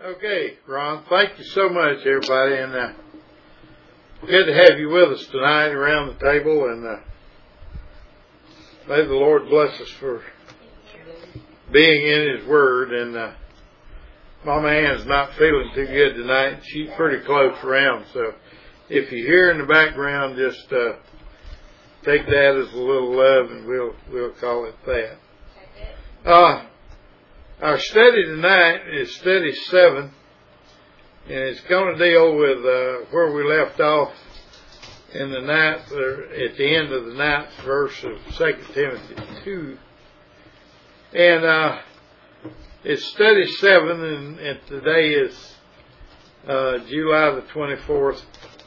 Okay, Ron, thank you so much, everybody, and good to have you with us tonight around the table, and may the Lord bless us for being in His Word. And Mama Ann's not feeling too good tonight. She's pretty close around, so if you hear in the background, just take that as a little love, and we'll call it that. Our study tonight is study 7, and it's going to deal with where we left off in the ninth, or at the end of the 9th verse of 2 Timothy 2. And it's study 7, and today is July the 24th,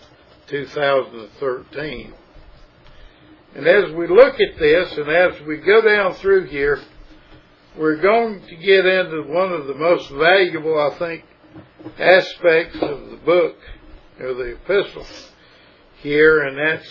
2013. And as we look at this, and as we go down through here, we're going to get into one of the most valuable, I think, aspects of the book, or the epistle here, and that's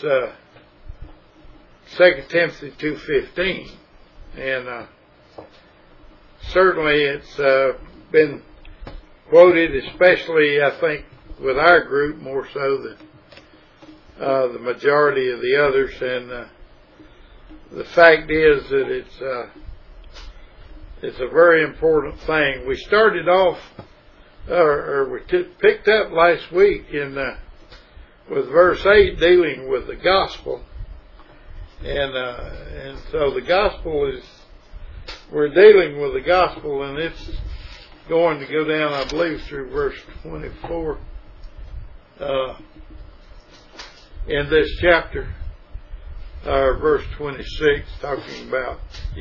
2 Timothy 2:15. And certainly it's been quoted, especially, I think, with our group, more so than the majority of the others. And the fact is that it's a very important thing. We started off, picked up last week with verse 8, dealing with the gospel, and so the gospel is, we're dealing with the gospel, and it's going to go down, I believe, through verse 24 in this chapter, verse 26, talking about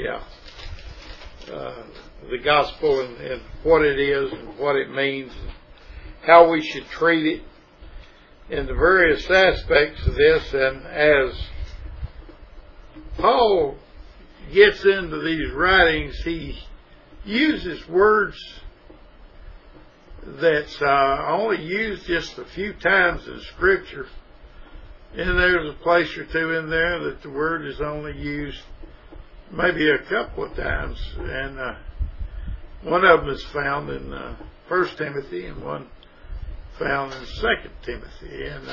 the gospel and what it is and what it means and how we should treat it in the various aspects of this. And as Paul gets into these writings, he uses words that's only used just a few times in Scripture, and there's a place or two in there that the word is only used maybe a couple of times, and one of them is found in 1 Timothy and one found in 2 Timothy. And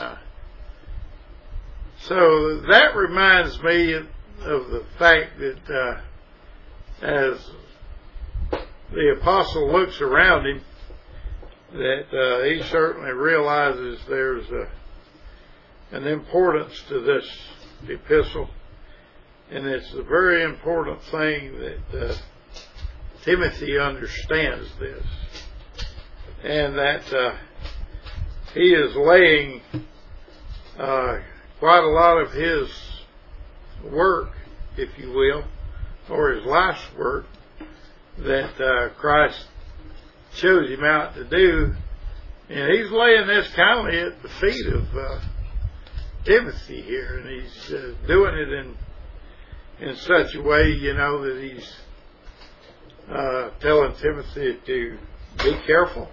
so that reminds me of the fact that as the apostle looks around him, that he certainly realizes there's an importance to this epistle. And it's a very important thing that Timothy understands this, and that he is laying quite a lot of his work, if you will, or his life's work, that Christ chose him out to do, and he's laying this kind of at the feet of Timothy here, and he's doing it in such a way, that he's telling Timothy to be careful,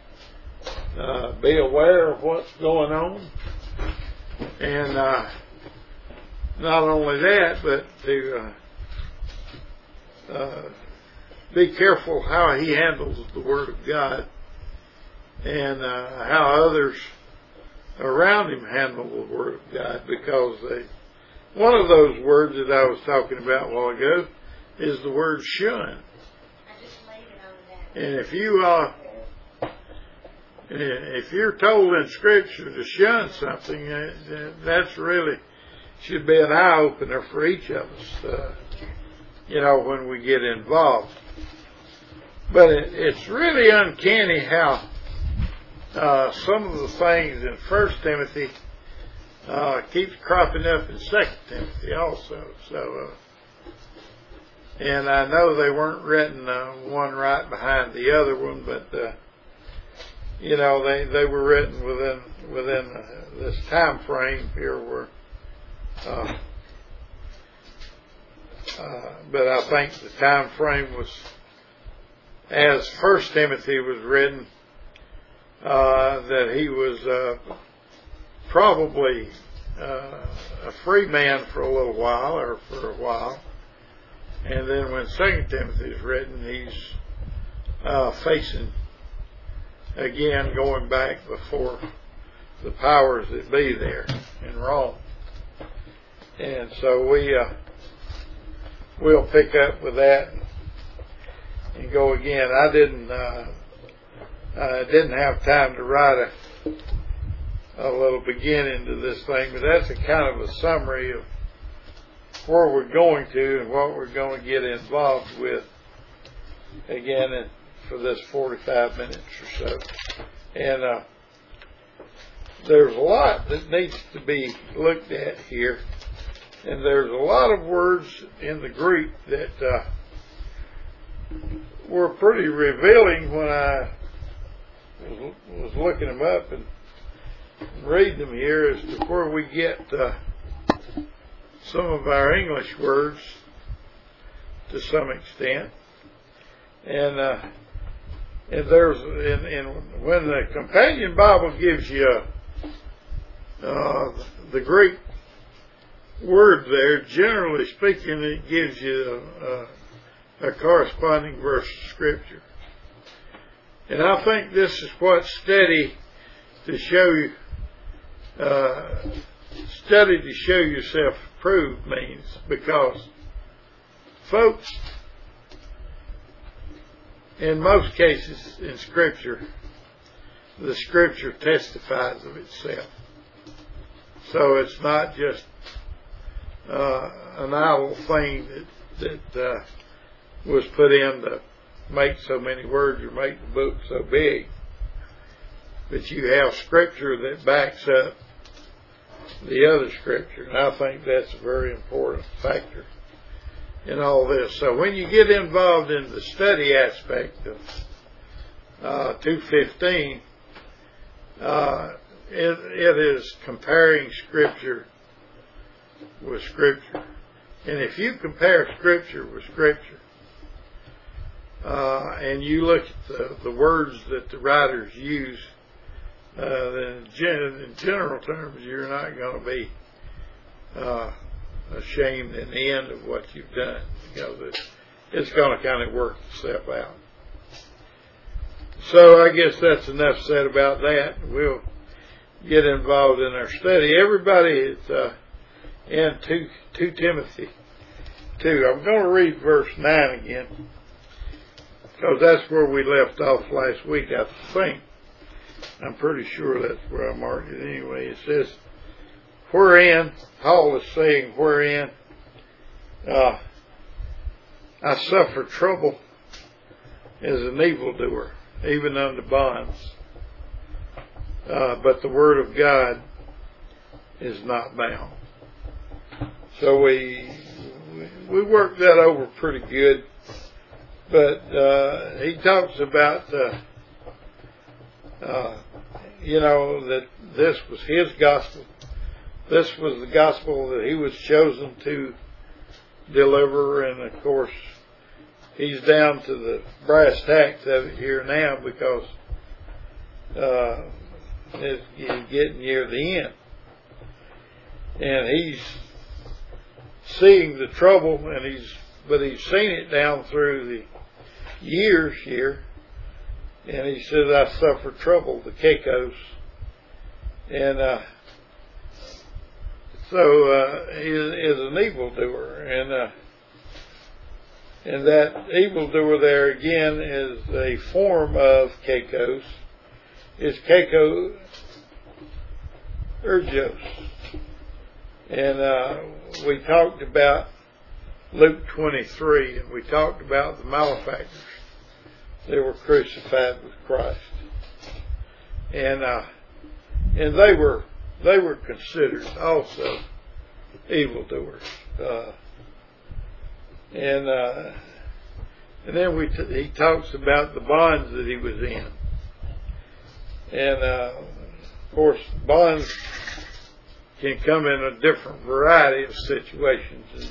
be aware of what's going on, and not only that, but to be careful how he handles the Word of God, and how others around him handle the Word of God, because one of those words that I was talking about a while ago is the word shun. I just laid it on that. And if you're told in Scripture to shun something, that's really should be an eye opener for each of us. When we get involved. But it's really uncanny how some of the things in 1 Timothy keeps cropping up in 2 Timothy also. So, and I know they weren't written one right behind the other one, but they were written within this time frame here, where. But I think the time frame was, as 1 Timothy was written, that he was probably a free man for a little while, or for a while, and then when 2 Timothy is written, he's facing again, going back before the powers that be there in Rome. And so we'll pick up with that and go again. I didn't have time to write a little beginning to this thing, but that's a kind of a summary of where we're going to and what we're going to get involved with again for this 45 minutes or so. And there's a lot that needs to be looked at here, and there's a lot of words in the Greek that were pretty revealing when I was looking them up and reading them here as to where we get some of our English words to some extent. And there's when the Companion Bible gives you the Greek word there, generally speaking, it gives you a corresponding verse of Scripture. And I think this is what study to show yourself approved means, because folks, in most cases in Scripture, the Scripture testifies of itself. So it's not just an idle thing that was put in to make so many words or make the book so big. But you have Scripture that backs up the other Scripture. And I think that's a very important factor in all this. So when you get involved in the study aspect of 2:15, it is comparing Scripture with Scripture. And if you compare Scripture with Scripture, and you look at the words that the writers use, then in general terms, you're not going to be ashamed in the end of what you've done, because it's going to kind of work itself out. So I guess that's enough said about that. We'll get involved in our study. Everybody is in 2 Timothy 2. I'm going to read verse 9 again, because that's where we left off last week, I think. I'm pretty sure that's where I marked it anyway. It says, wherein, Paul is saying, wherein I suffer trouble as an evildoer, even unto bonds. But the word of God is not bound. So we worked that over pretty good. But he talks about, that this was his gospel. This was the gospel that he was chosen to deliver. And, of course, he's down to the brass tacks of it here now, because he's getting near the end. And he's seeing the trouble, but he's seen it down through the years here. And he says, I suffer trouble, the Caicos. And so he is an evildoer. And that evildoer there again is a form of Caicos. It's Caicos Ergos. And we talked about Luke 23, and we talked about the malefactors. They were crucified with Christ, and they were considered also evildoers. And then he talks about the bonds that he was in, and of course bonds can come in a different variety of situations.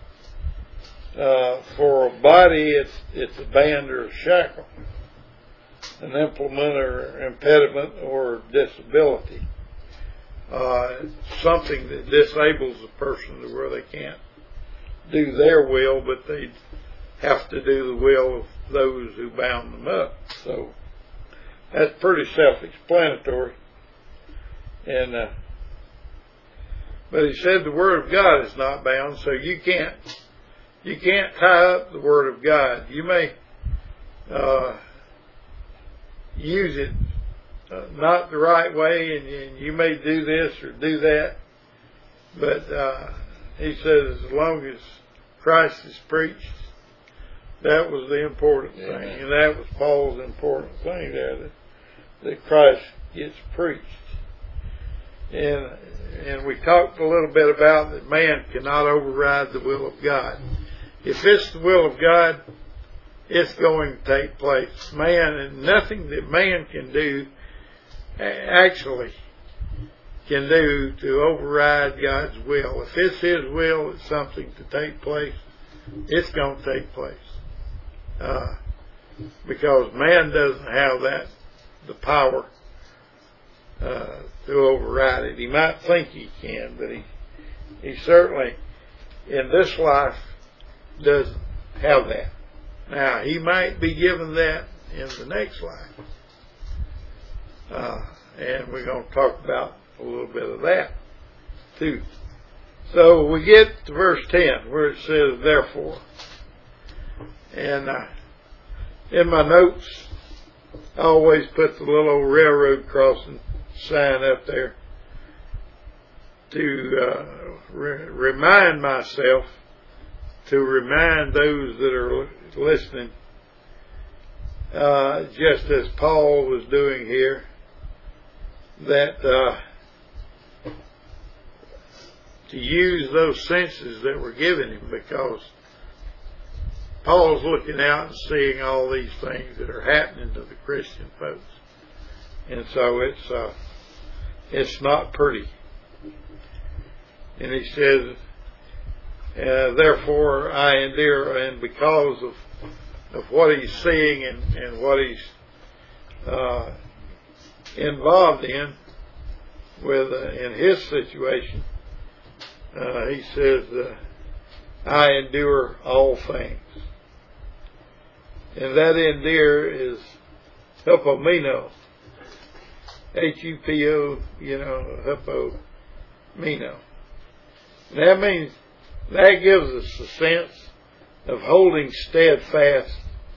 For a body, it's a band or a shackle, an implement or impediment or disability, something that disables a person to where they can't do their will, but they have to do the will of those who bound them up. So That's pretty self-explanatory. And but he said the Word of God is not bound, so you can't tie up the Word of God. You may use it not the right way, and you may do this or do that. But he says as long as Christ is preached, that was the important thing, and that was Paul's important thing there, that Christ gets preached. And we talked a little bit about that man cannot override the will of God. If it's the will of God, it's going to take place. Man, and nothing that man can do actually can do to override God's will. If it's His will, it's something to take place, it's going to take place. Because man doesn't have the power to override it. He might think he can, but he certainly in this life doesn't have that. Now, he might be given that in the next life. And we're going to talk about a little bit of that too. So we get to verse 10 where it says, therefore. And in my notes, I always put the little old railroad crossing sign up there to remind myself, to remind those that are listening, just as Paul was doing here, that to use those senses that were given him, because Paul's looking out and seeing all these things that are happening to the Christian folks. And so it's not pretty. And he says, therefore I endure, and because of what he's seeing and what he's involved in with in his situation, he says, I endure all things. And that endure is hupomeno. H-U-P-O, hupomeno. That means, that gives us a sense of holding steadfast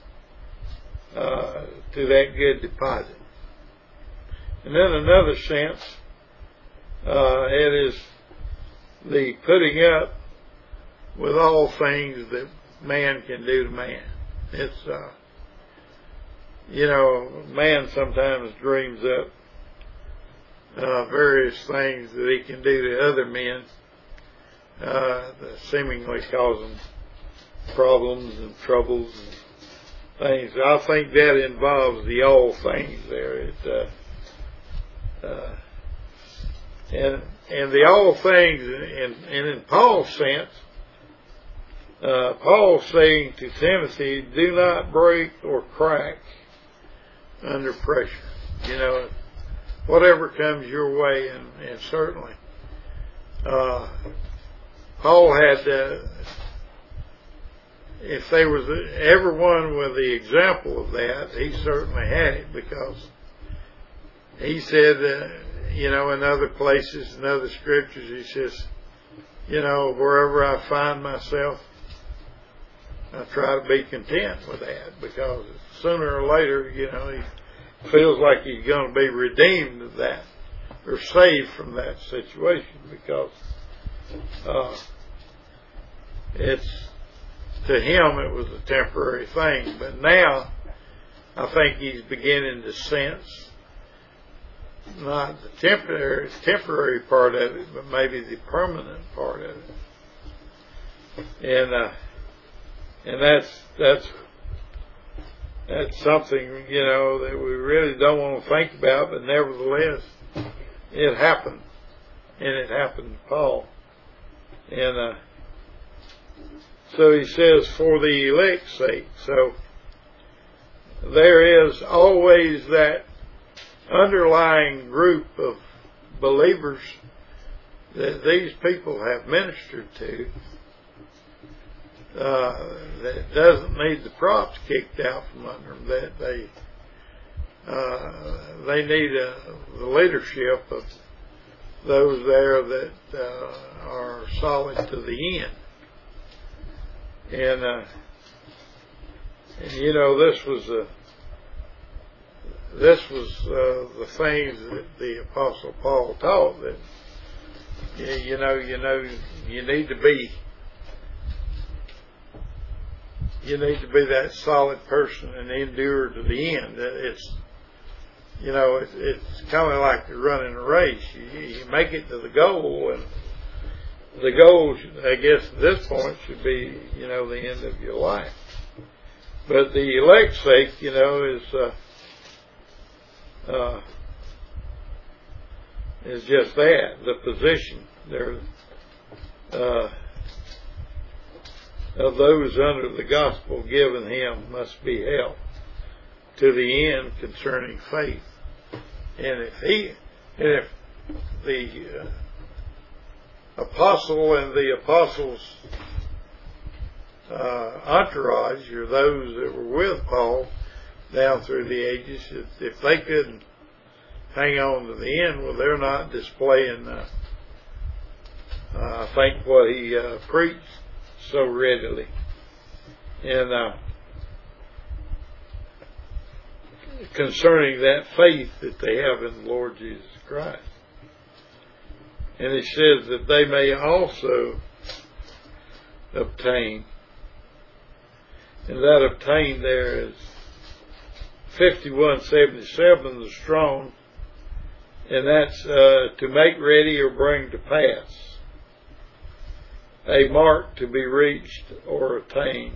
to that good deposit. And then another sense, it is the putting up with all things that man can do to man. It's, man sometimes dreams up various things that he can do to other men, that seemingly cause them problems and troubles and things. I think that involves the all things there. And the all things, and in Paul's sense, Paul's saying to Timothy, do not break or crack under pressure. Whatever comes your way, and certainly Paul had, if there was ever one with the example of that, he certainly had it, because he said, in other places, in other scriptures, he says, wherever I find myself, I try to be content with that, because sooner or later, he feels like he's going to be redeemed of that, or saved from that situation, because to him it was a temporary thing. But now I think he's beginning to sense not the temporary part of it, but maybe the permanent part of it. And that's something, that we really don't want to think about, but nevertheless, it happened. And it happened to Paul. And so he says, for the elect's sake. So there is always that underlying group of believers that these people have ministered to, that doesn't need the props kicked out from under them, that they need the leadership of those there that are solid to the end. And you know, this was the things that the Apostle Paul taught, that you need to be that solid person and endure to the end. It's kind of like running a race. You make it to the goal, and the goal, I guess, at this point should be, the end of your life. But the elect's sake, is just that, the position there of those under the gospel given him must be held to the end concerning faith. And if the apostle and the apostles' entourage, or those that were with Paul down through the ages, if they couldn't hang on to the end, well, they're not displaying, I think, what he preached so readily. And concerning that faith that they have in the Lord Jesus Christ. And it says that they may also obtain. And that obtain there is 5177, the Strong, and that's to make ready or bring to pass, a mark to be reached or attained.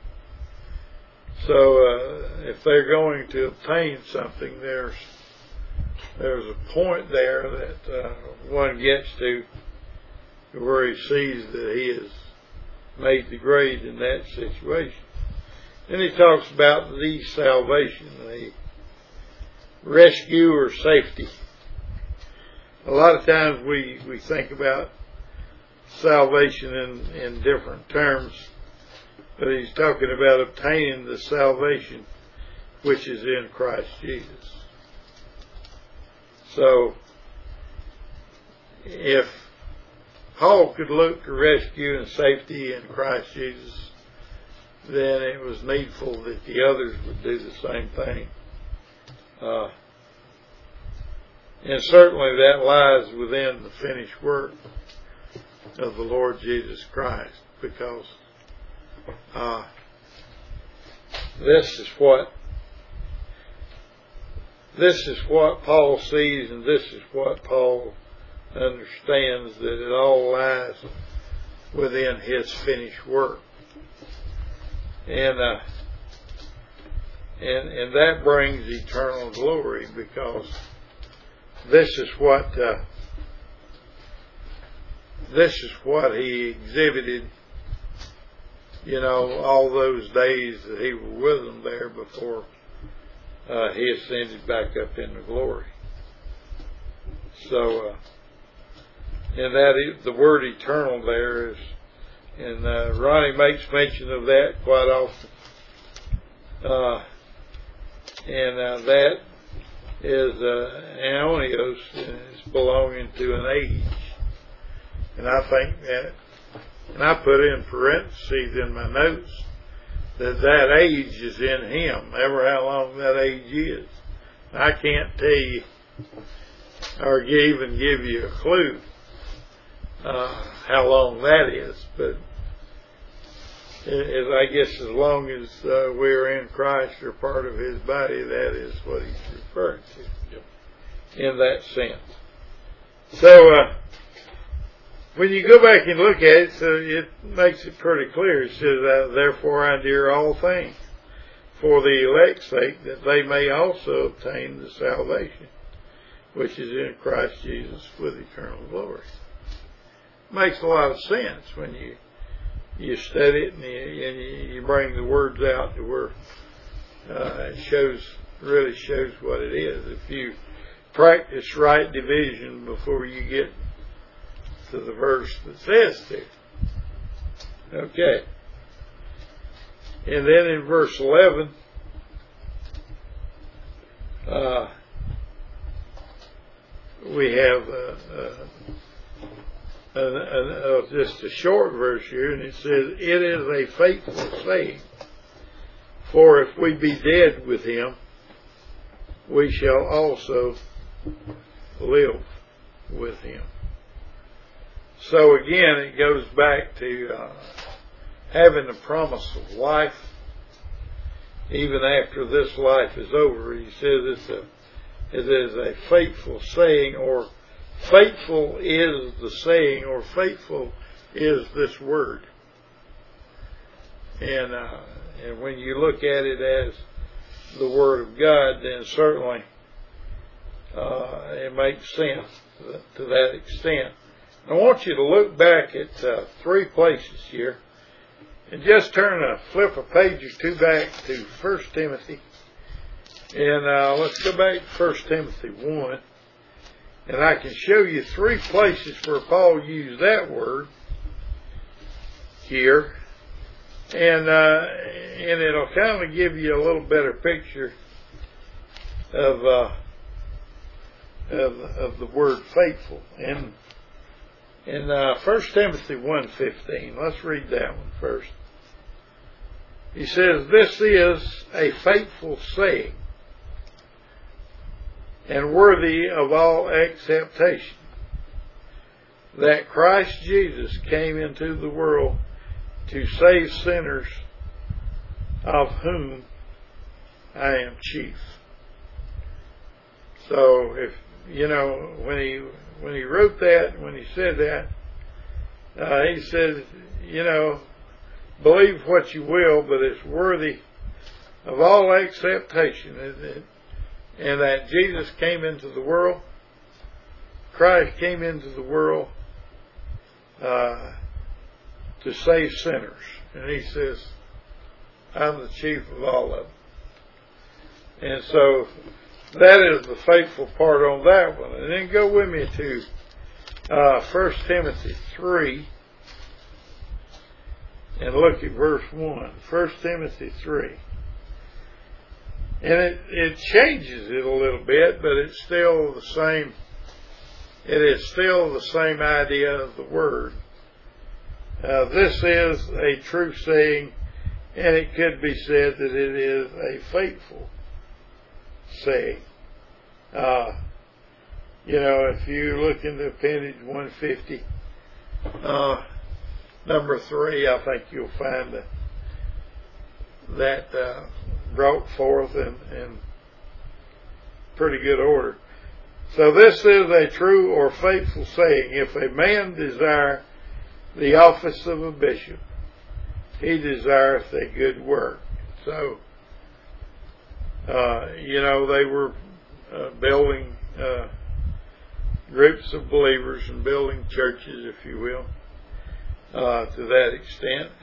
So if they're going to obtain something, there's a point there that one gets to where he sees that he has made the grade in that situation. Then he talks about the salvation, the rescue or safety. A lot of times we think about salvation in different terms, but he's talking about obtaining the salvation which is in Christ Jesus. So, if Paul could look to rescue and safety in Christ Jesus, then it was needful that the others would do the same thing. And certainly that lies within the finished work of the Lord Jesus Christ, because this is what Paul sees, and this is what Paul understands, that it all lies within his finished work. And that brings eternal glory, because this is what he exhibited, all those days that he was with them there before he ascended back up into glory. So, and that is, the word eternal there is, and Ronnie makes mention of that quite often. And that is aeonios, and it's belonging to an age. And I think that, and I put in parentheses in my notes, that age is in him, ever how long that age is. I can't tell you or even give you a clue how long that is, but I guess as long as we're in Christ or part of his body, that is what he's referring to in that sense. So when you go back and look at it, so it makes it pretty clear. It says, therefore I endure all things for the elect's sake, that they may also obtain the salvation which is in Christ Jesus with eternal glory. Makes a lot of sense when you study it and you bring the words out to where it really shows what it is. If you practice right division before you get to the verse that says to. Okay. And then in verse 11, we have just a short verse here, and it says, "It is a faithful saying, for if we be dead with him, we shall also live with him." So again, it goes back to having the promise of life even after this life is over. He says it is a faithful saying, or faithful is the saying, or faithful is this word. And when you look at it as the Word of God, then certainly it makes sense to that extent. I want you to look back at 3 places here, and just flip a page or 2 back to 1 Timothy. And let's go back to 1 Timothy 1. And I can show you 3 places where Paul used that word here. And it'll kind of give you a little better picture of the word faithful. And in 1 Timothy 1:15, let's read that one first. He says, "This is a faithful saying, and worthy of all acceptation, that Christ Jesus came into the world to save sinners, of whom I am chief." So if when he wrote that, when he said that, he said, believe what you will, but it's worthy of all acceptation, and that Jesus came into the world, Christ came into the world to save sinners. And he says, I'm the chief of all of them. And so that is the faithful part on that one. And then go with me to 1 Timothy 3 and look at verse 1. 1 Timothy 3. And it changes it a little bit, but it's still the same. It is still the same idea of the word. This is a true saying, and it could be said that it is a faithful saying. If you look into appendage 150, number 3, I think you'll find that brought forth in pretty good order. So this is a true or faithful saying. If a man desire the office of a bishop, he desireth a good work. So, they were building groups of believers and building churches, if you will, to that extent.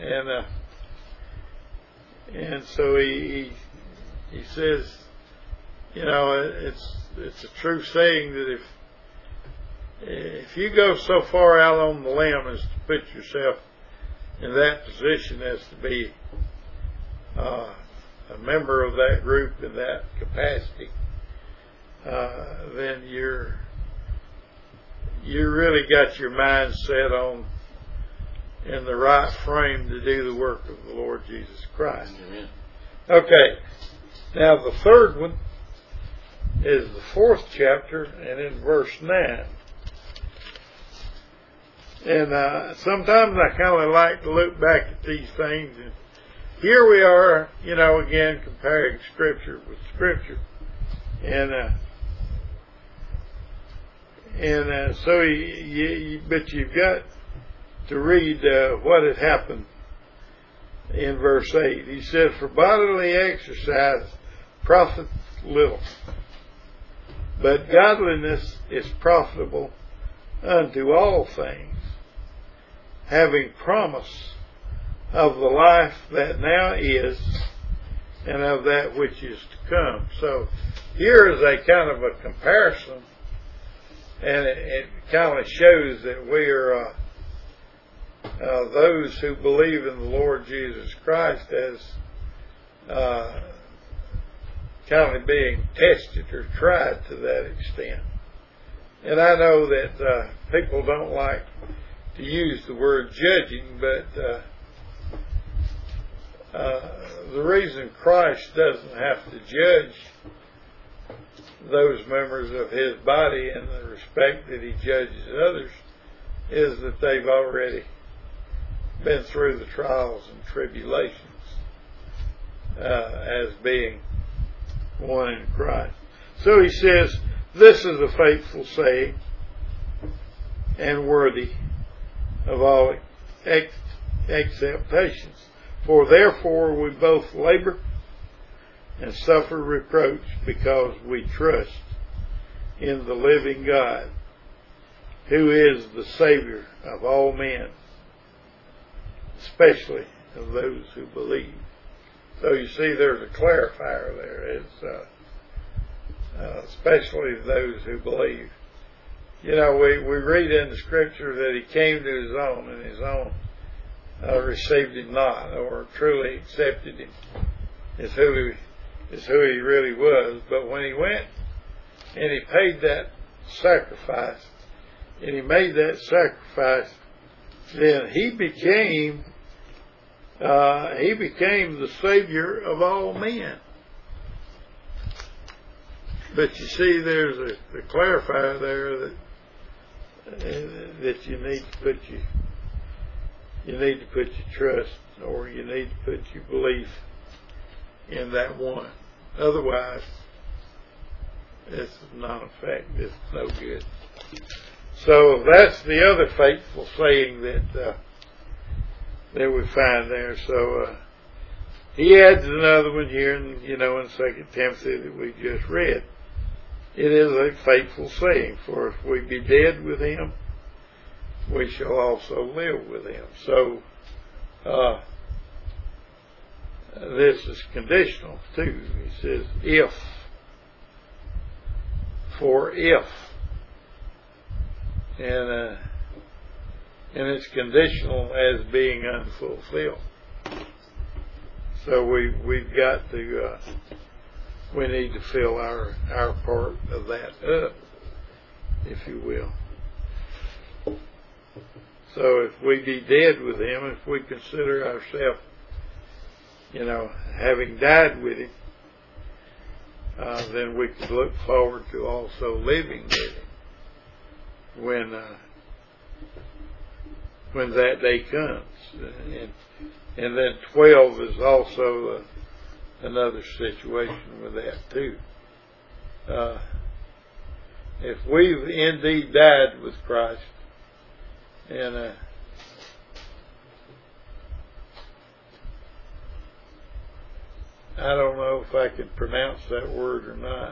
And so he says, it's a true saying that if you go so far out on the limb as to put yourself in that position as to be a member of that group in that capacity, then you really got your mind set on in the right frame to do the work of the Lord Jesus Christ. Amen. Okay, now the third one is the 4th chapter, and in verse 9. And sometimes I kind of like to look back at these things, and here we are, again comparing Scripture with Scripture, so but you've got to read what had happened in verse 8. He said, "For bodily exercise profiteth little, but godliness is profitable unto all things, having promise of the life that now is, and of that which is to come." So here is a kind of a comparison, and it kind of shows that we are those who believe in the Lord Jesus Christ as kind of being tested or tried to that extent. And I know that people don't like to use the word judging, but the reason Christ doesn't have to judge those members of his body in the respect that he judges others is that they've already been through the trials and tribulations as being one in Christ. So he says, this is a faithful saying and worthy of all acceptations. For therefore we both labor and suffer reproach because we trust in the living God, who is the Savior of all men, especially of those who believe. So you see there's a clarifier there. It's especially those who believe. You know, we read in the Scripture that he came to his own, and his own received him not, or truly accepted him as who he really was. But when he went and he paid that sacrifice, and he made that sacrifice, then he became the Savior of all men. But you see, there's a clarifier there that you need to put your trust, or you need to put your belief in that one. Otherwise, it's not effective. It's no good. So that's the other faithful saying that we find there. So he adds another one here, in 2 Timothy that we just read. It is a faithful saying, for if we be dead with him, we shall also live with him. So this is conditional too. He says if, for if, and it's conditional as being unfulfilled. So we've got to we need to fill our part of that up, if you will. So if we be dead with him, if we consider ourselves, having died with him, then we can look forward to also living with him when that day comes. And then 12 is also another situation with that too. If we've indeed died with Christ, and I don't know if I can pronounce that word or not.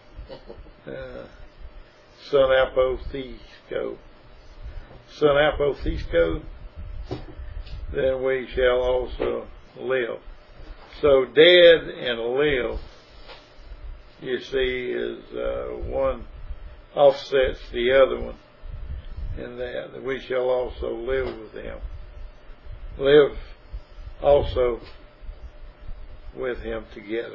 Sunapothesco, then we shall also live. So dead and live, you see, is one offsets the other one, in that we shall also live with him. Live also with him together.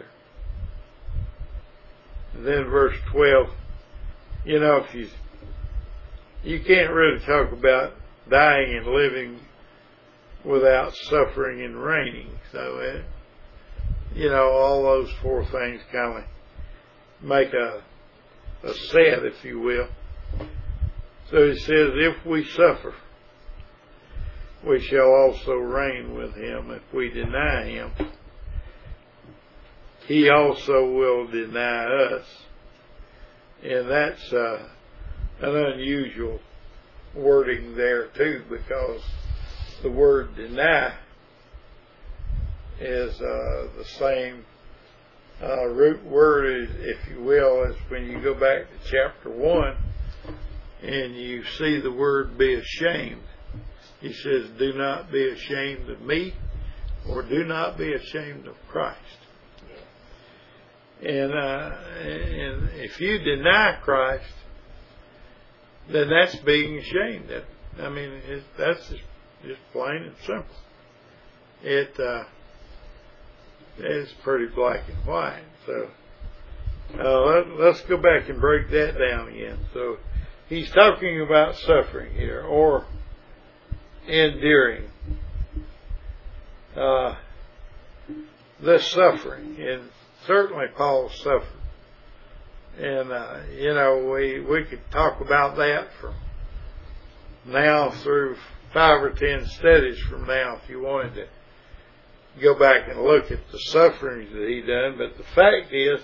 And then verse 12, if you can't really talk about dying and living without suffering and reigning. So, all those four things kind of make a set, if you will. So he says, if we suffer, we shall also reign with him. If we deny him, he also will deny us. And that's an unusual wording there too, because the word deny is the same root word, if you will, as when you go back to chapter 1 and you see the word be ashamed. He says, do not be ashamed of me, or do not be ashamed of Christ. And if you deny Christ, then that's being ashamed. That's just plain and simple. It's pretty black and white. So Let's go back and break that down again. So he's talking about suffering here, or enduring. This suffering, and certainly Paul suffered. And, we could talk about that from now through 5 or 10 studies from now if you wanted to go back and look at the sufferings that he done. But the fact is,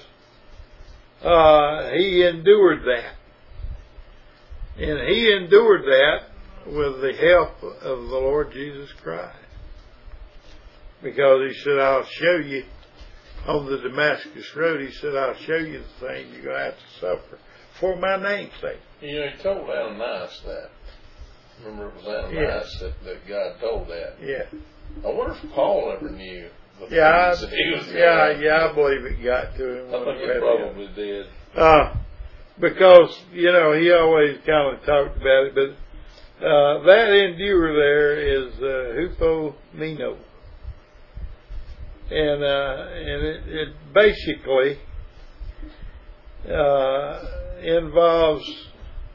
he endured that. And he endured that with the help of the Lord Jesus Christ. Because he said, I'll show you on the Damascus Road, he said, I'll show you the thing you're going to have to suffer for my name's sake. He told Ananias that. Remember, it was Ananias that God told that. Yeah. I wonder if Paul ever knew the things that he was doing. I believe it got to him. I think it probably did. Because, he always kind of talked about it, but that endure there is hupomeno. And it basically involves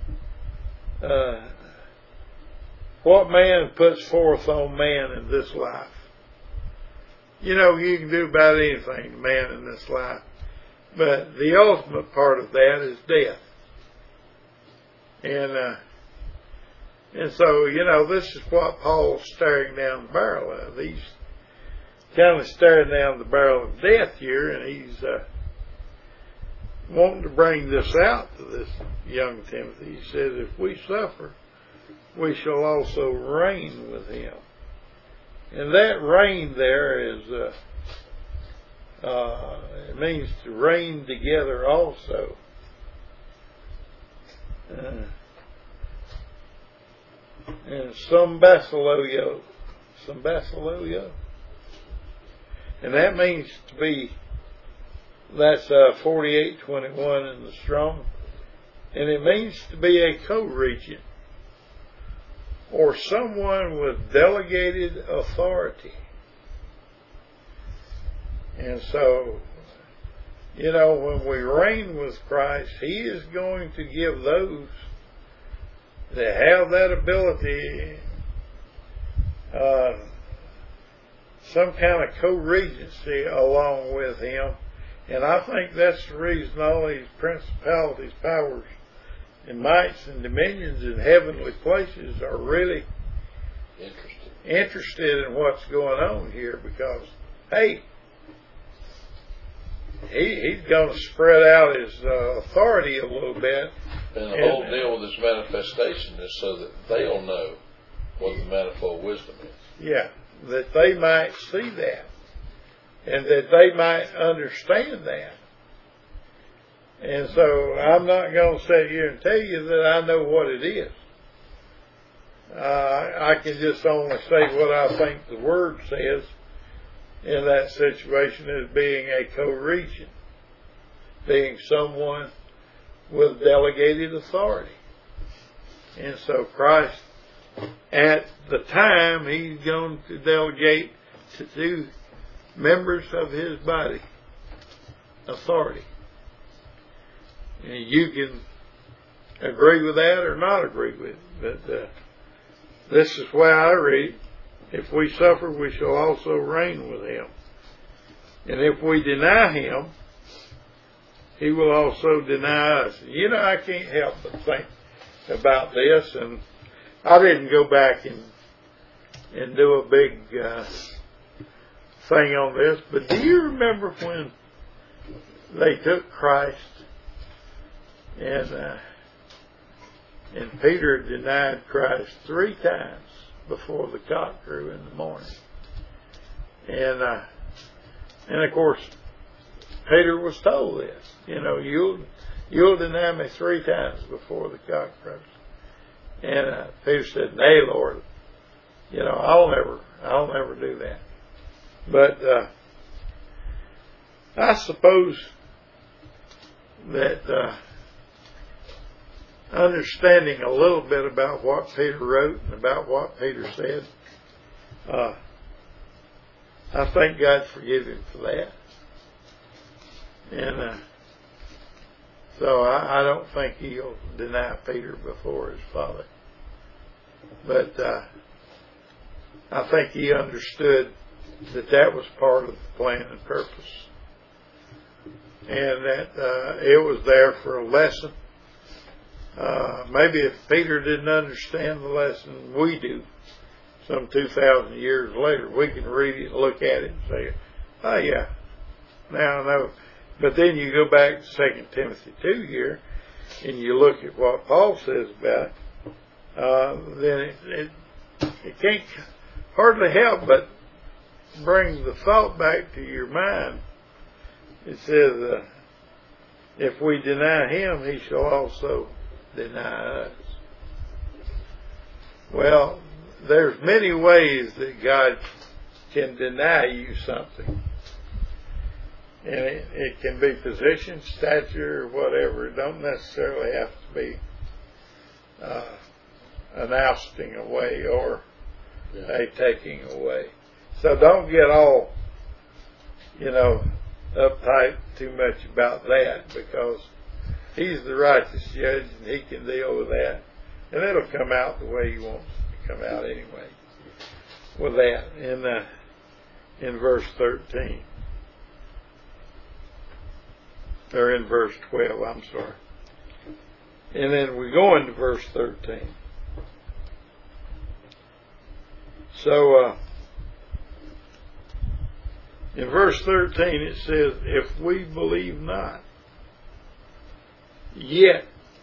what man puts forth on man in this life. You can do about anything to man in this life. But the ultimate part of that is death. And so, this is what Paul's staring down the barrel of. He's kind of staring down the barrel of death here, and he's wanting to bring this out to this young Timothy. He says, if we suffer, we shall also reign with him. And that reign there is, it means to reign together also. And some basileio. And that means to be, that's 48:21 in the Strong. And it means to be a co-regent, or someone with delegated authority. And so, when we reign with Christ, he is going to give those that have that ability some kind of co-regency along with him. And I think that's the reason all these principalities, powers, and mights and dominions in heavenly places are really interested in what's going on here, because, hey, he's going to spread out his authority a little bit. And the whole deal with this manifestation is so that they'll know what the manifold wisdom is. Yeah, that they might see that, and that they might understand that. And so I'm not going to sit here and tell you that I know what it is. I can just only say what I think the Word says in that situation as being a co-regent, being someone with delegated authority. And so Christ, at the time, he's going to delegate to 2 members of his body authority. And you can agree with that or not agree with it. But this is why I read, if we suffer, we shall also reign with him. And if we deny him, he will also deny us. I can't help but think about this, and I didn't go back and do a big thing on this, but do you remember when they took Christ and Peter denied Christ 3 times before the cock crew in the morning? And of course, Peter was told this. You'll deny me 3 times before the cock crows. And Peter said, "Nay, Lord, I'll never do that." But I suppose that understanding a little bit about what Peter wrote and about what Peter said, I think God forgive him for that. And So I don't think he'll deny Peter before his father. But I think he understood that was part of the plan and purpose. And that it was there for a lesson. Maybe if Peter didn't understand the lesson, we do. Some 2,000 years later, we can read it, look at it, and say, oh yeah, now I know. But then you go back to 2 Timothy 2 here, and you look at what Paul says about it, then it can't hardly help but bring the thought back to your mind. It says, if we deny him, he shall also deny us. Well, there's many ways that God can deny you something. And it can be position, stature, or whatever. It don't necessarily have to be an ousting away or a taking away. So don't get all, uptight too much about that, because he's the righteous judge and he can deal with that. And it'll come out the way he wants it to come out anyway. With that, in verse 13. Or in verse 12, I'm sorry. And then we go into verse 13. So, in verse 13 it says, if we believe not, yet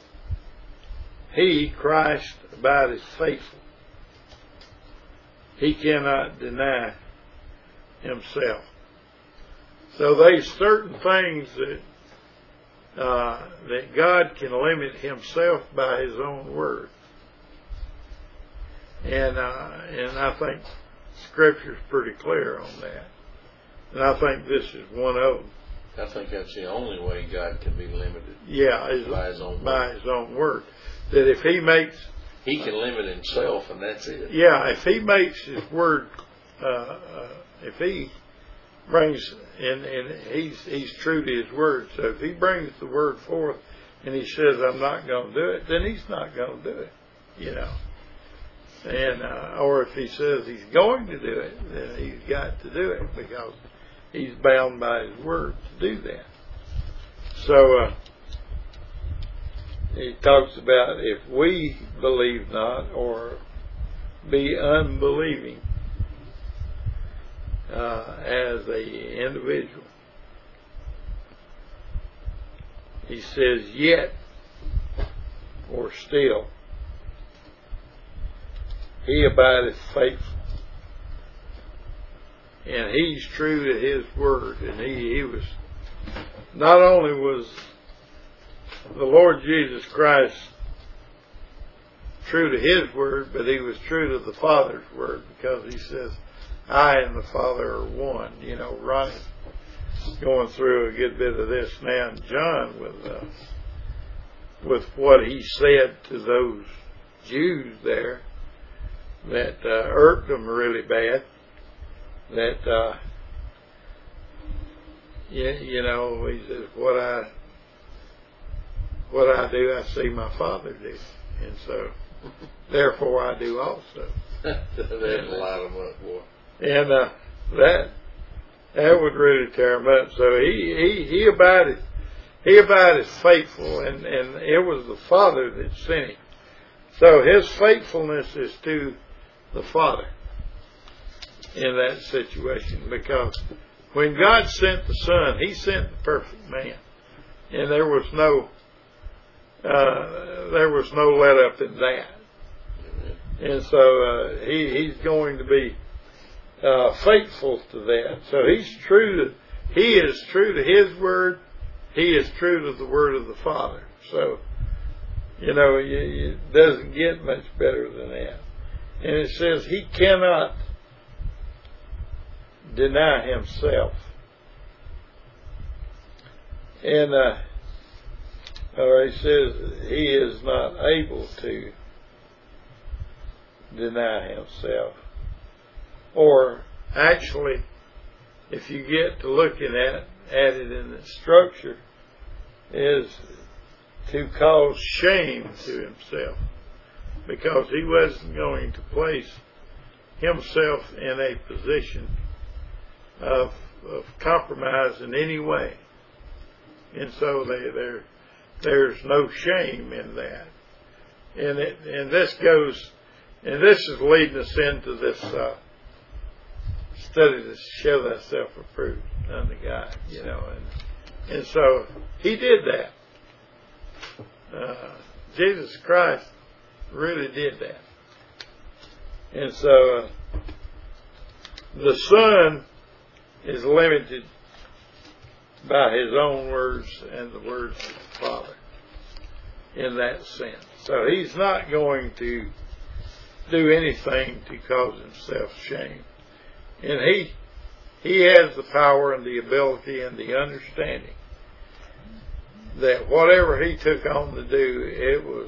he, Christ, abideth faithful. He cannot deny himself. So there's certain things that God can limit himself by his own word. And I think Scripture's pretty clear on that. And I think this is one of them. I think that's the only way God can be limited. Yeah, by his own word. By his own word. That if he makes... He can limit himself, and that's it. Yeah, if he makes his word... if he brings... And he's true to his word. So if he brings the word forth and he says, I'm not going to do it, then he's not going to do it. And or if he says he's going to do it, then he's got to do it, because he's bound by his word to do that. So he talks about if we believe not, or be unbelieving as a individual. He says yet, or still, he abideth faithful. And he's true to his word. And he was, not only was the Lord Jesus Christ true to his word, but he was true to the Father's word, because he says, I and the Father are one. Ronnie's going through a good bit of this now in John with what he said to those Jews there that irked them really bad. That he says, what I do, I see my Father do, and so therefore I do also. That'd light them up, boy. And that would really tear him up. So he abided faithful, and it was the Father that sent him. So his faithfulness is to the Father in that situation, because when God sent the Son, he sent the perfect man, and there was no let up in that. And so he's going to be faithful to that. So he is true to his word. He is true to the word of the Father. So it doesn't get much better than that. And it says he cannot deny himself. And or he says he is not able to deny himself. Or actually, if you get to looking at it in the structure, is to cause shame to himself, because he wasn't going to place himself in a position of compromise in any way. And so there's no shame in that. And this is leading us into this study to show thyself approved unto God, and so he did that. Jesus Christ really did that. And so the Son is limited by his own words and the words of the Father in that sense. So he's not going to do anything to cause himself shame. And he has the power and the ability and the understanding that whatever he took on to do, it was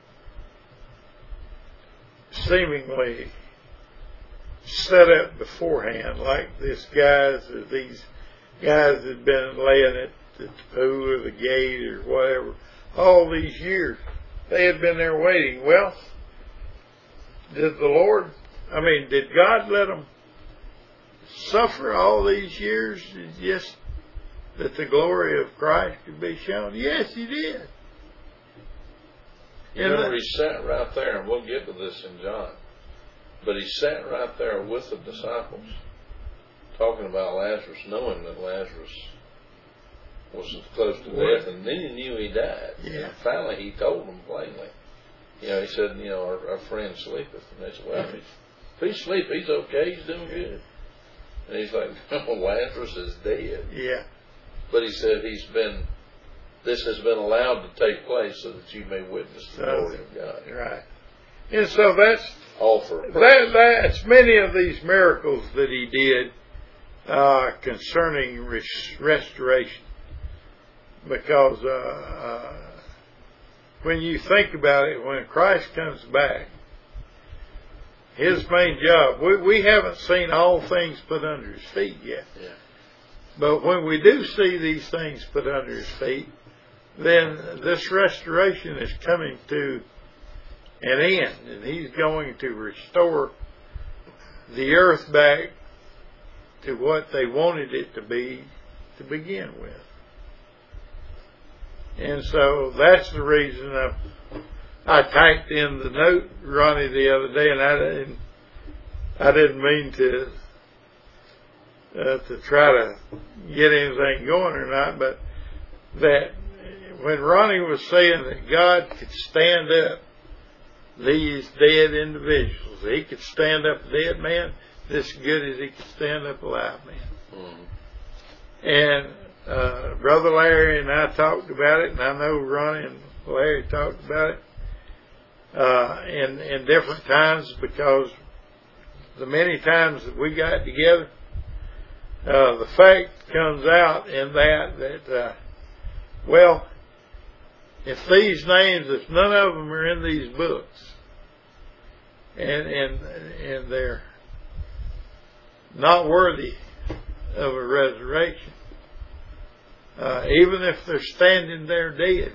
seemingly set up beforehand, like these guys had been laying at the pool or the gate or whatever all these years. They had been there waiting. Well, did God let them suffer all these years just that the glory of Christ could be shown? Yes, he did. Remember, he sat right there, and we'll get to this in John, but he sat right there with the disciples talking about Lazarus, knowing that Lazarus was close to death, and then he knew he died. Yeah. And finally he told them plainly. He said, our friend sleepeth. And they said, well, if he's asleep, he's okay, he's doing good. And he's like, no, Lazarus is dead. Yeah. But he said this has been allowed to take place so that you may witness the glory of God. Right. And so that's all for that's many of these miracles that he did concerning restoration. Because when you think about it, when Christ comes back, his main job, we haven't seen all things put under his feet yet. Yeah. But when we do see these things put under his feet, then this restoration is coming to an end, and he's going to restore the earth back to what they wanted it to be to begin with. And so that's the reason I typed in the note, Ronnie, the other day, and I didn't mean to try to get anything going or not, but that when Ronnie was saying that God could stand up these dead individuals, he could stand up a dead man just as good as he could stand up a live man. Mm-hmm. And Brother Larry and I talked about it, and I know Ronnie and Larry talked about it in different times, because the many times that we got together, the fact comes out in that well, if these names, if none of them are in these books, and they're not worthy of a resurrection, even if they're standing there dead,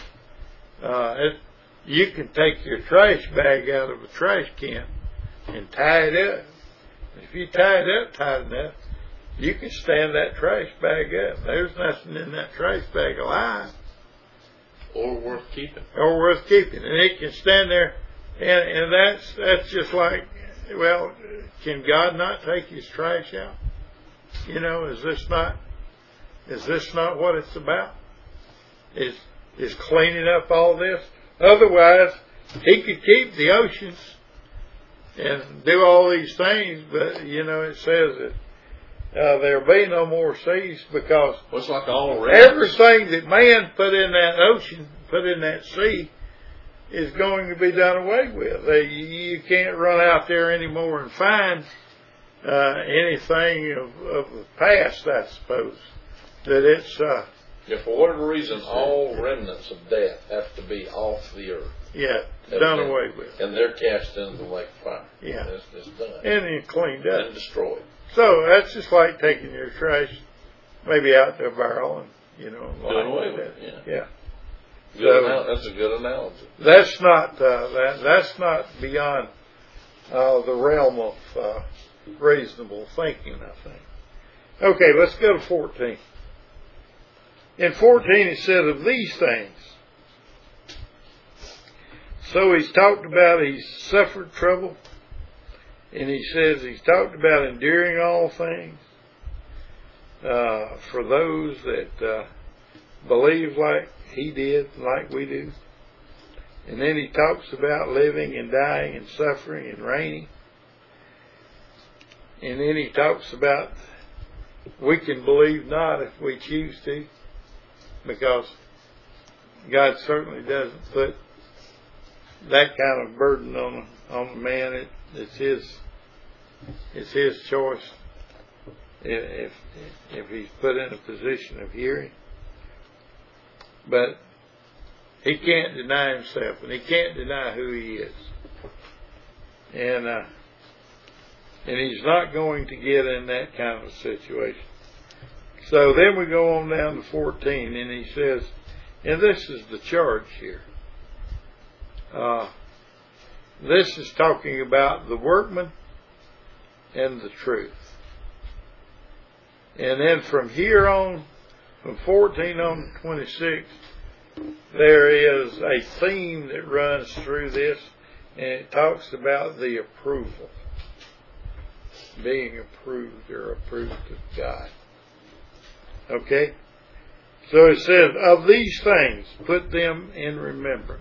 you can take your trash bag out of a trash can and tie it up. If you tie it up tight enough, you can stand that trash bag up. There's nothing in that trash bag alive. Or worth keeping. Or worth keeping. And it can stand there, and that's just like, well, can God not take his trash out? Is this not what it's about? Is cleaning up all this? Otherwise, he could keep the oceans and do all these things, but it says that there'll be no more seas, because it's like all everything that man put in that ocean, put in that sea, is going to be done away with. You can't run out there anymore and find anything of the past, I suppose. That it's for whatever reason, all remnants of death have to be off the earth. Yeah, done away with. And they're cast into the lake of fire. Yeah. It's done. And then cleaned up. And destroyed. So that's just like taking your trash maybe out to a barrel and, doing away with it. Yeah. That's a good analogy. That's not that's not beyond the realm of reasonable thinking, I think. Okay, let's go to 14. In 14 it says, of these things. So he's talked about he's suffered trouble. And he says he's talked about enduring all things for those that believe like he did, like we do. And then he talks about living and dying and suffering and reigning. And then he talks about we can believe not if we choose to, because God certainly doesn't put that kind of burden on the man. It's his choice if he's put in a position of hearing. But he can't deny himself, and he can't deny who he is. And he's not going to get in that kind of a situation. So then we go on down to 14, and he says, and this is the charge here. This is talking about the workman and the truth. And then from here on, from 14 on to 26, there is a theme that runs through this, and it talks about the approval. Being approved or approved of God. Okay? So it says, of these things, put them in remembrance.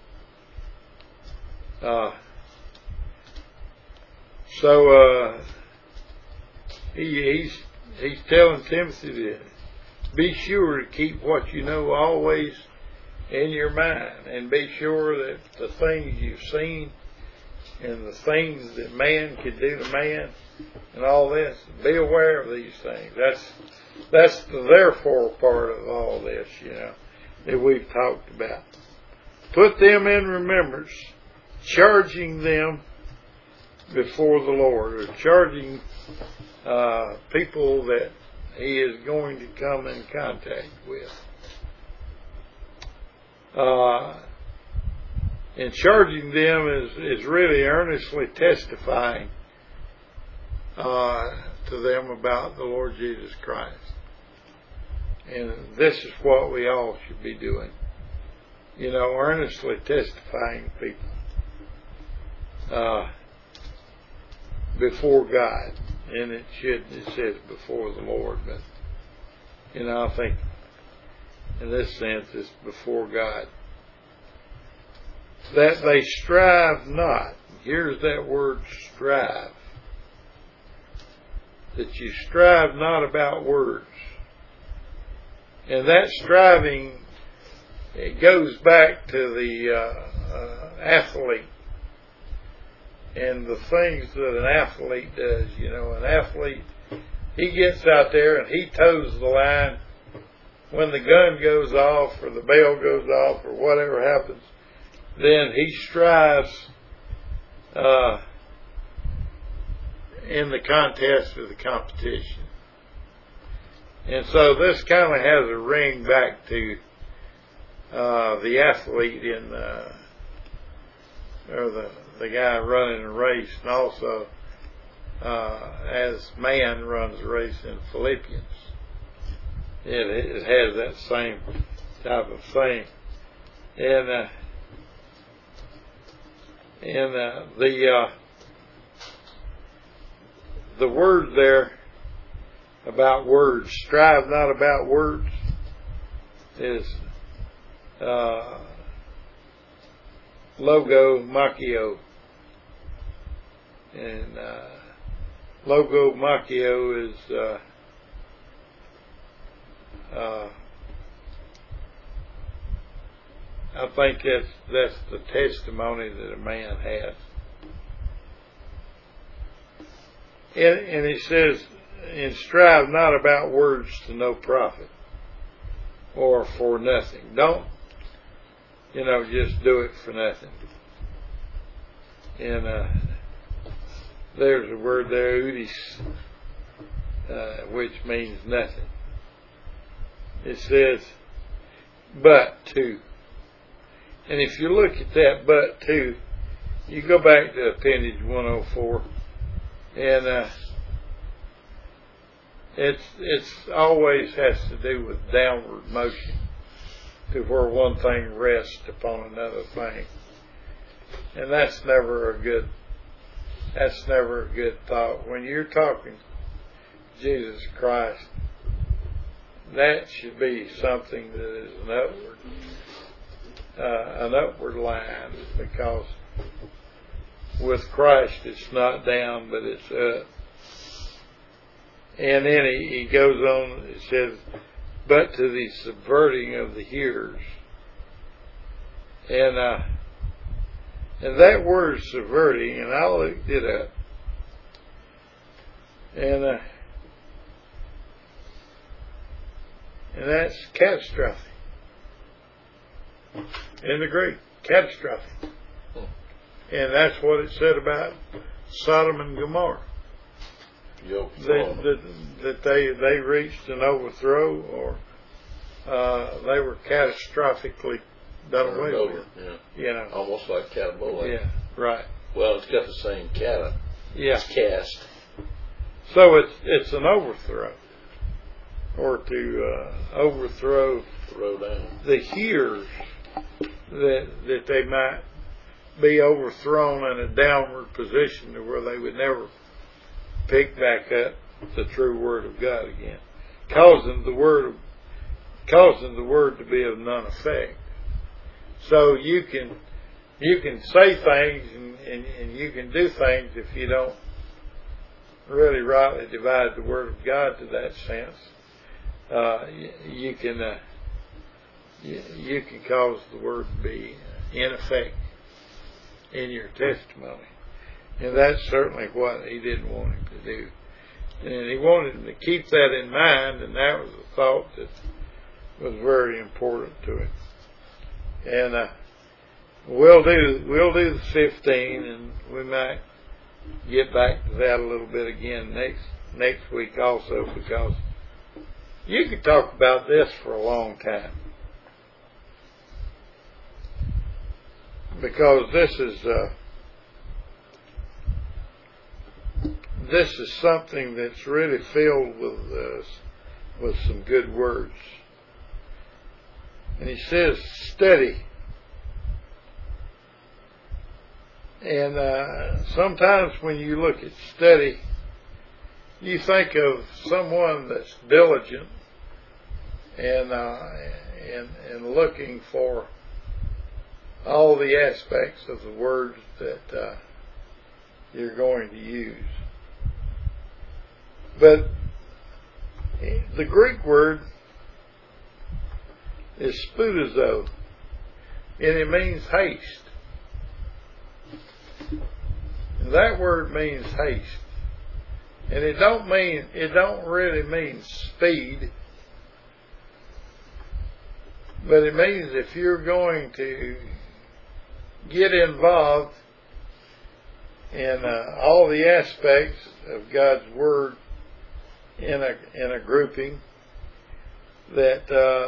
He's telling Timothy to be sure to keep what you know always in your mind, and be sure that the things you've seen and the things that man could do to man and all this, be aware of these things. That's the therefore part of all this, that we've talked about. Put them in remembrance, charging them before the Lord, or charging people that he is going to come in contact with. And charging them is really earnestly testifying to them about the Lord Jesus Christ. And this is what we all should be doing. Earnestly testifying to people before God. And it says before the Lord, but I think in this sense it's before God. That they strive not. Here's that word strive. That you strive not about words. And that striving, it goes back to the athlete and the things that an athlete does. An athlete, he gets out there and he toes the line when the gun goes off or the bell goes off or whatever happens. Then he strives in the contest or the competition. And so this kind of has a ring back to the athlete or the guy running a race, and also as man runs a race in Philippians. It has that same type of thing. And the word there about words, strive not about words, is logomachio. And logomachio is I think that's the testimony that a man has. And he says, and strive not about words to no profit or for nothing. Don't, just do it for nothing. And there's a word there, udis, which means nothing. It says, but to. And if you look at that but too, you go back to appendage 104, and it's always has to do with downward motion, to where one thing rests upon another thing, and that's never a good thought. When you're talking Jesus Christ, that should be something that is an upward line, because with Christ it's not down but it's up. And then he goes on, it says, but to the subverting of the hearers. And that word subverting, and I looked it up, and that's catastrophic. In the Greek, catastrophic. And that's what it said about Sodom and Gomorrah. That they reached an overthrow, or they were catastrophically done away with. Yeah. You know, almost like catabolic. Yeah, right. Well, it's got the same cata. Yeah. It's cast. So it's an overthrow, or to overthrow, throw down the hearers, that they might be overthrown in a downward position to where they would never pick back up the true Word of God again, causing the word to be of none effect. So you can say things and you can do things if you don't really rightly divide the Word of God to that sense. You can cause the Word to be in effect in your testimony. And that's certainly what he didn't want him to do. And he wanted him to keep that in mind, and that was a thought that was very important to him. And we'll do the 15, and we might get back to that a little bit again next week also, because you could talk about this for a long time. Because this is something that's really filled with some good words. And he says, study. And sometimes when you look at study, you think of someone that's diligent and looking for all the aspects of the words that you're going to use. But the Greek word is spoudazo, and it means haste. And that word means haste. And it don't really mean speed, but it means if you're going to get involved in all the aspects of God's Word in a grouping, that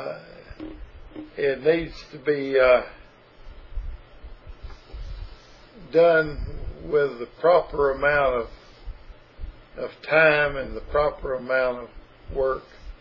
it needs to be done with the proper amount of time and the proper amount of work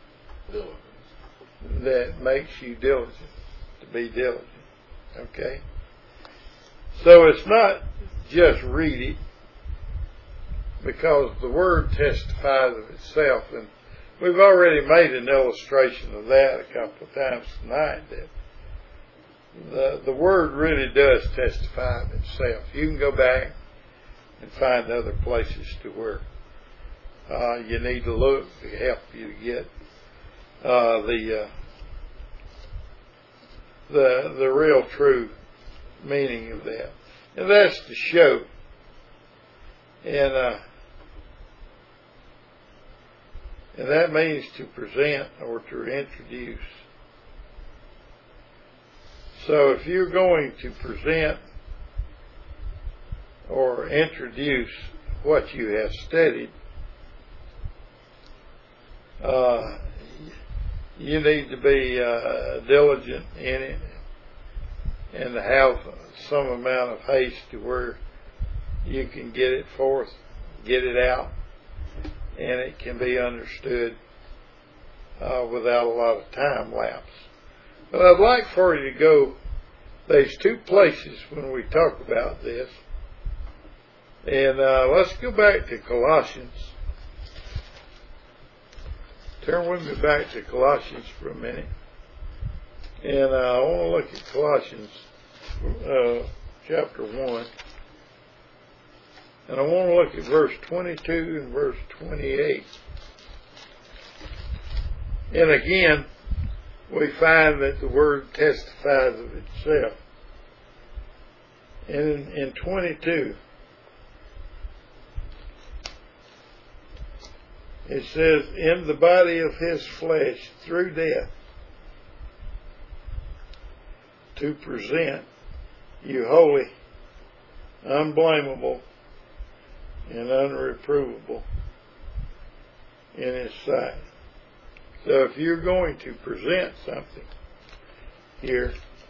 that makes you diligent, to be diligent. Okay? So it's not just read it, because the Word testifies of itself, and we've already made an illustration of that a couple of times tonight, that the Word really does testify of itself. You can go back and find other places to where you need to look to help you to get the real true meaning of that. And that's to show. And that means to present or to introduce. So if you're going to present or introduce what you have studied, you need to be diligent in it and to have some amount of haste to where you can get it forth, get it out, and it can be understood without a lot of time lapse. But I'd like for you to go, there's two places when we talk about this. And let's go back to Colossians. Turn with me back to Colossians for a minute. And I want to look at Colossians chapter 1. And I want to look at verse 22 and verse 28. And again, we find that the word testifies of itself. And in 22, it says, in the body of his flesh through death, to present you holy, unblameable, and unreprovable in his sight. So if you're going to present something here,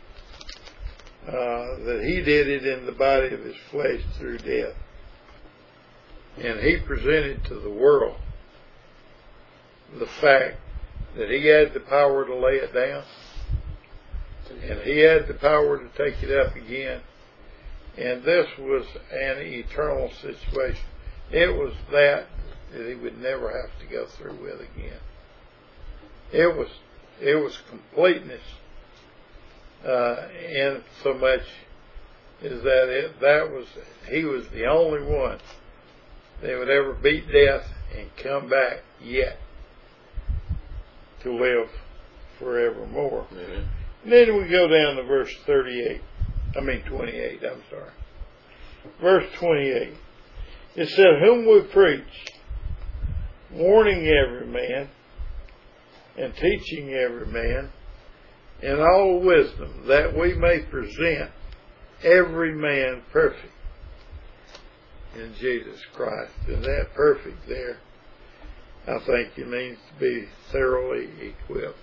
that he did it in the body of his flesh through death. And he presented to the world the fact that he had the power to lay it down, and he had the power to take it up again. And this was an eternal situation. It was that he would never have to go through with again. It was completeness, in so much as that he was the only one that would ever beat death and come back yet to live forevermore. Mm-hmm. And then we go down to verse 28. 28, I'm sorry. Verse 28. It said, whom we preach, warning every man, and teaching every man in all wisdom, that we may present every man perfect in Jesus Christ. And that perfect there, I think it means to be thoroughly equipped.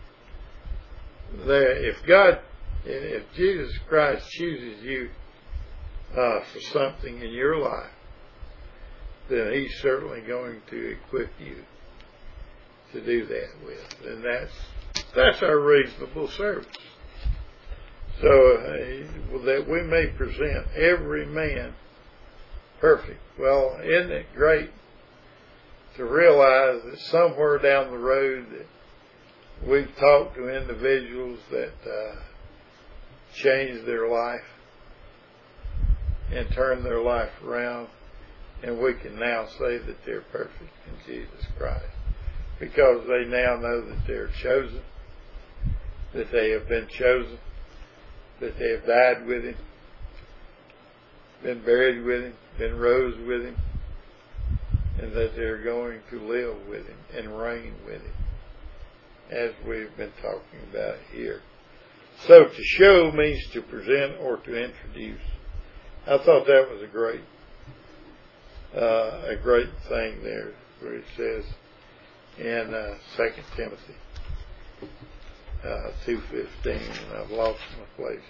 If Jesus Christ chooses you for something in your life, then he's certainly going to equip you to do that with. And that's our reasonable service. So that we may present every man perfect. Well, isn't it great to realize that somewhere down the road that we've talked to individuals that changed their life and turned their life around, and we can now say that they're perfect in Jesus Christ, because they now know that they're chosen, that they have been chosen, that they have died with him, been buried with him, been rose with him, and that they're going to live with him and reign with him, as we've been talking about here. So to show means to present or to introduce. I thought that was a great thing there, where it says in 2 Timothy 2:15, and I've lost my place.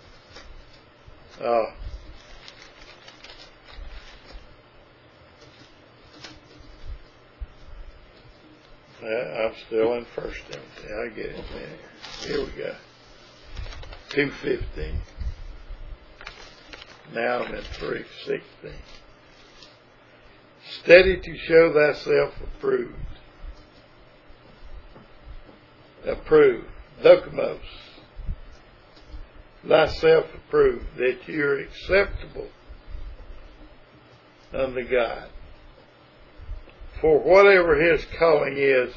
I'm still in 1 Timothy. I get it, man. Here we go. 2:15. Now I'm in 3:16. Steady to show thyself approved. Approved. Dokimos. Thyself approved, that you're acceptable unto God. For whatever his calling is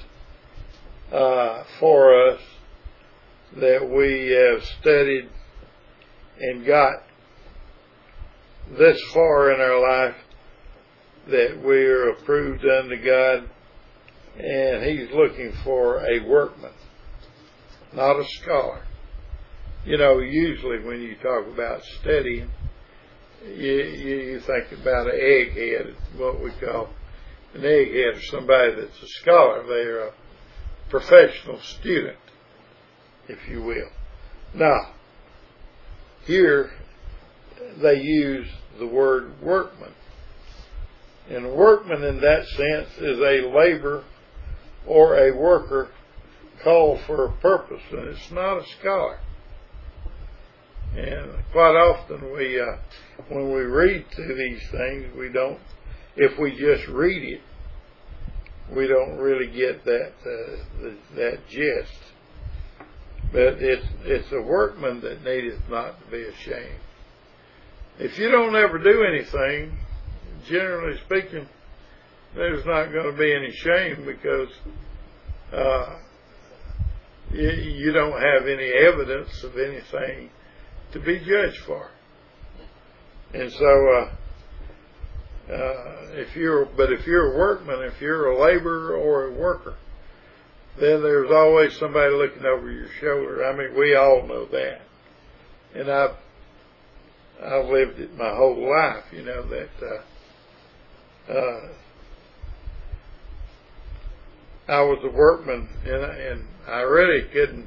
for us, that we have studied and got this far in our life, that we are approved unto God, and he's looking for a workman, not a scholar. You know, usually when you talk about studying, you think about an egghead, what we call an egghead, or somebody that's a scholar. They're a professional student, if you will. Now, here they use the word workman. And a workman in that sense is a laborer or a worker called for a purpose, and it's not a scholar. And quite often when we read through these things, if we just read it, we don't really get that gist. But it's a workman that needeth not to be ashamed. If you don't ever do anything, generally speaking, there's not going to be any shame, because you don't have any evidence of anything to be judged for. And so, if you're a workman, if you're a laborer or a worker, then there's always somebody looking over your shoulder. I mean, we all know that. And I've lived it my whole life, that I was a workman, and I really couldn't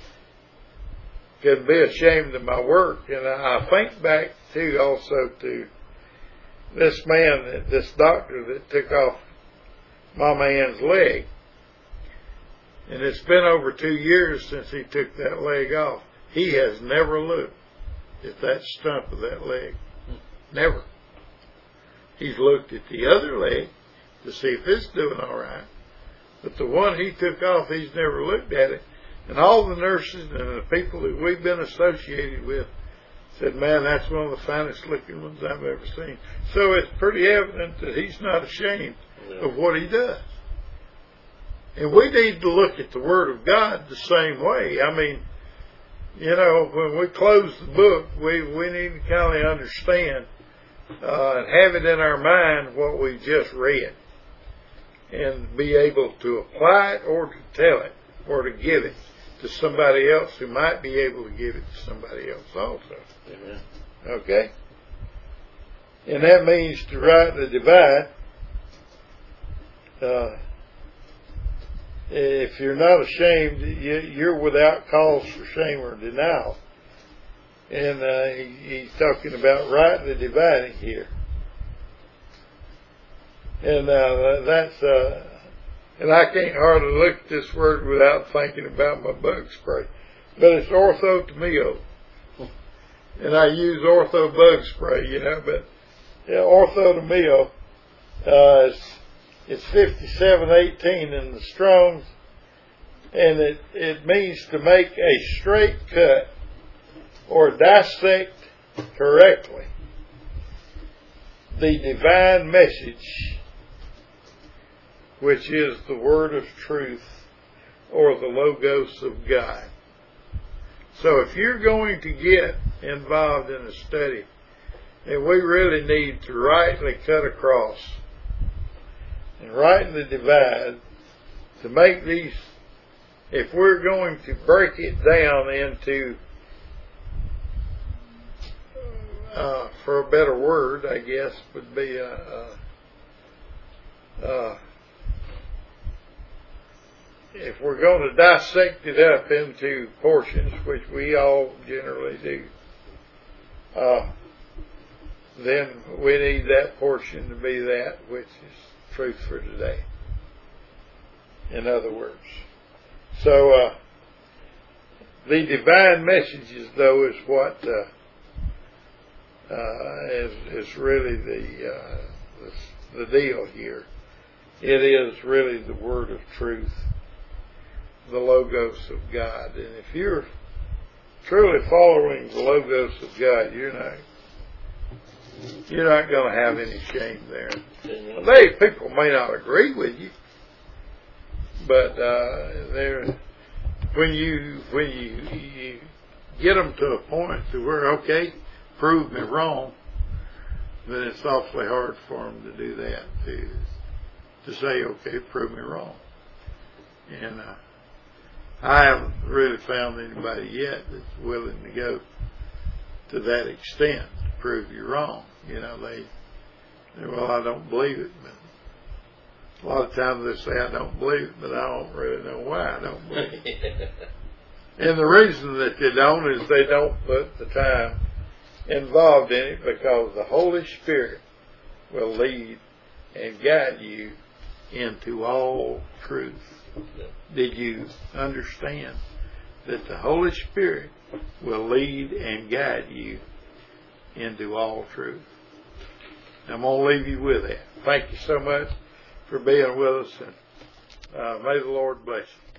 be ashamed of my work. And I think back too also to this doctor that took off my man's leg. And it's been over 2 years since he took that leg off. He has never looked at that stump of that leg. Never. He's looked at the other leg to see if it's doing all right. But the one he took off, he's never looked at it. And all the nurses and the people that we've been associated with said, man, that's one of the finest looking ones I've ever seen. So it's pretty evident that he's not ashamed of what he does. And we need to look at the Word of God the same way. I mean, when we close the book, we need to kind of understand and have it in our mind what we just read, and be able to apply it or to tell it or to give it to somebody else who might be able to give it to somebody else also. Amen. Okay? And that means to rightly divide. If you're not ashamed, you're without cause for shame or denial. And he's talking about rightly dividing here. And and I can't hardly look at this word without thinking about my bug spray. But it's orthotomeo. And I use ortho bug spray, but orthotomeo, it's 5718 in the Strong's, and it means to make a straight cut or dissect correctly the divine message, which is the word of truth or the Logos of God. So if you're going to get involved in a study, and we really need to rightly cut across and rightly divide, to make these, if we're going to break it down into, for a better word, I guess, would be if we're going to dissect it up into portions, which we all generally do, then we need that portion to be that which is truth for today. In other words. So, the divine messages, though, is what is really the deal here. It is really the word of truth, the Logos of God. And if you're truly following the Logos of God, you're not going to have any shame there. People may not agree with you, but when you get them to a point to where, okay, prove me wrong, then it's awfully hard for them to do that, to say, okay, prove me wrong. And I haven't really found anybody yet that's willing to go to that extent to prove you wrong. Well, I don't believe it, but a lot of times they say I don't believe it, but I don't really know why I don't believe it. And the reason that they don't is they don't put the time involved in it because the Holy Spirit will lead and guide you into all truth. Yeah. Did you understand that the Holy Spirit will lead and guide you into all truth? I'm going to leave you with that. Thank you so much for being with us, and may the Lord bless you.